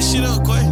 that shit up, Quay.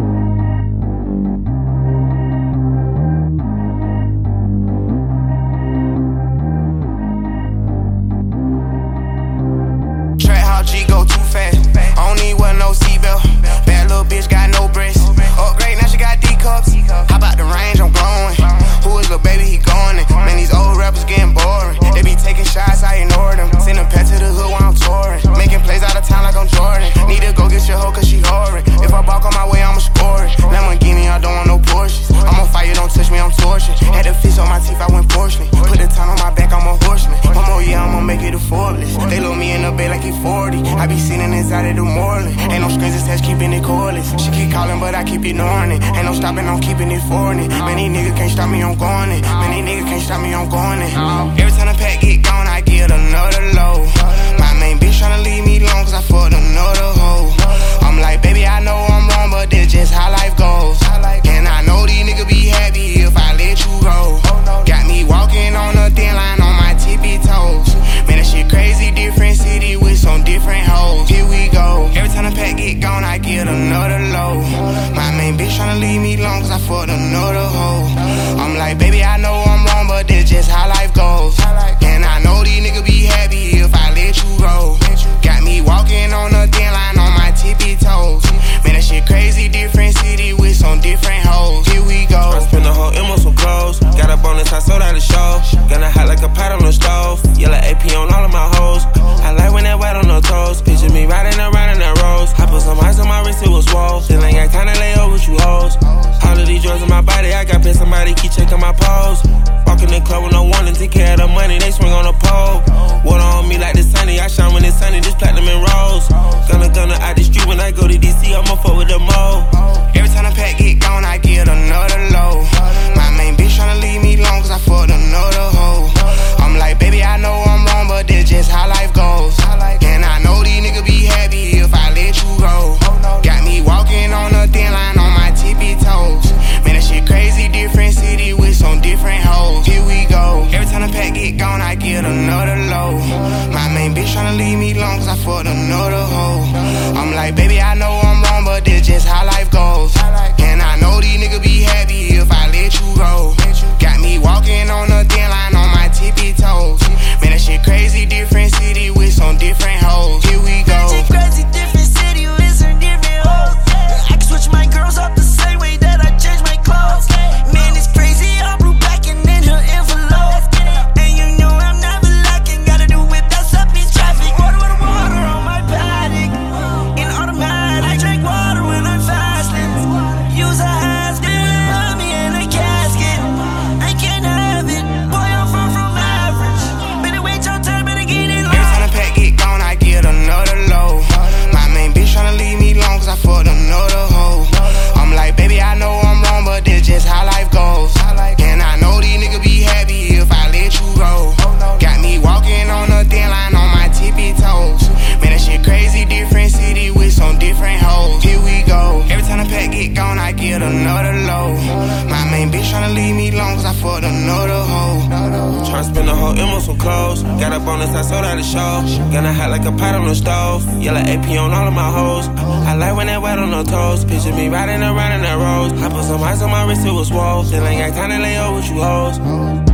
Track how G go too fast. I don't need wear no seatbelt. Bad little bitch got no breasts. Upgrade, now she got D cups. Hop out the range, I'm glowing. Who is the baby? He going in. Man, these old rappers getting boring. They be taking shots, I ignore them. Send a pet to the hood while I'm touring. Making plays out of town like I'm Jordan. Need to go get your hoe cause she whoring. If I balk on my way, I'ma score it. Lamborghini, I don't want no Porsches. I'm on fire, don't touch me, I'm tortured. Had the fish on my teeth, I went porcelain. Put the ton on my back, I'm a horseman. One more year, I'ma make it a Forbes. They load me in the bed like he 40. I be sitting inside of the Moreland. Ain't no strings attached, keeping it cordless. She keep calling, but I keep ignoring it. Ain't no stopping, I'm keeping it foreign. Man, these niggas can't stop me, I'm going it. Man, these niggas can't stop me, I'm going it. Every time the pack get gone, I get another load. My main bitch tryna leave me alone cause I fucked another hoe. I'm like, baby, I know I'm wrong, but that's just how life goes. And I know these niggas be happy if I let you go. Got me walking on a thin line on my tippy toes. Man, that shit crazy, different city with some different hoes. Here we go. Every time the pack get gone, I get another load. My main bitch tryna leave me alone cause I fucked another hoe. I'm like, baby, I know I'm wrong, but that's just how life goes. And I know these niggas be happy if I let you go. Got me walking on a thin line on my tippy toes. Man, that shit crazy, different city with some different hoes. Here we go. I spent the whole M on some clothes. Got a bonus, I sold out the show. Gonna hot like a pot on the stove. Yellow AP on all of my hoes. I like when that white on the toes. Picture me riding around in that rose. I put some ice on my wrist, it was swole. Still ain't got time to lay over with you hoes. All of these drugs in my body, I got paid somebody keep checking my pose. Walk in the club with no warning, take care of the money, they swing on the pole. Water on me like the sunny, I shine when it's sunny, just platinum and rose. Gonna out the street when I go to DC, I'ma fuck with the mo. Every time the pack get gone, I get another load. My main bitch tryna leave me alone cause I fucked another hoe. I'm like, baby, I know I'm wrong, but that's just how life goes. And I know these niggas be happy if I let you go. Got me walking on a thin line on my tippy toes. Man, that shit crazy, different city with some different hoes. Here we go. Every time the pack get gone, I get another load. My main bitch tryna leave me alone cause I fucked another hoe. I'm like, baby, I know I'm wrong, but that's just how life goes. And I know these niggas be happy if I let you go. Got me walking on a thin line on my tippy toes. Man, that shit crazy, different city with some different hoes. Here we go. That shit crazy, different city with some different hoes. I can switch my girls up the same way that I change my clothes. Man, it's crazy, I'm blue back and in her envelope. And you know I'm never lacking, gotta do it, that's up in traffic. Water on my paddock, in automatic. I drink water when I'm fasting. Use a hands, put me in a casket. I can't have it, boy, I'm far from average. Better wait your turn, better get in line. Every time the pack get gone, I get another load. My main bitch tryna leave me alone cause I fucked another hoe. I'm like, baby, I know I'm wrong, but that's just how life goes. And I know these niggas be happy if I let you go. Got me walking on a thin line on my tippy toes. Man, that shit crazy, different city with some different hoes. Here we go. Every time the pack get gone, I get another load. My main bitch tryna leave me alone cause I fucked another hoe. Tryna spend the whole M on some clothes. Got a bonus, I sold out the show. Gonna hot like a pot on the stove. Yellow AP on all of my hoes. I like when that white on the toes. Picture me riding around in that rose. I put some ice on my wrist, it was swole. Still ain't got time to lay over with you hoes.